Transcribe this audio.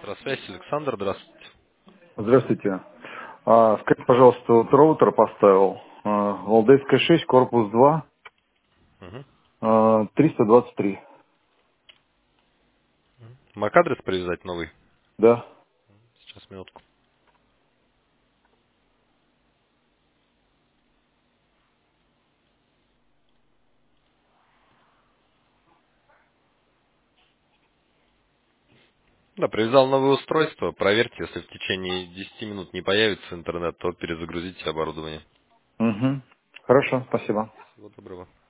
Связь, Александр, здравствуйте. Здравствуйте. Скажите, пожалуйста, вот роутер поставил. Валдайская 6, корпус 2, Угу. 323. MAC-адрес привязать новый? Да. Сейчас, минутку. Да, привязал новое устройство. Проверьте, если в течение 10 минут не появится интернет, то перезагрузите оборудование. Угу. Хорошо, спасибо. Всего доброго.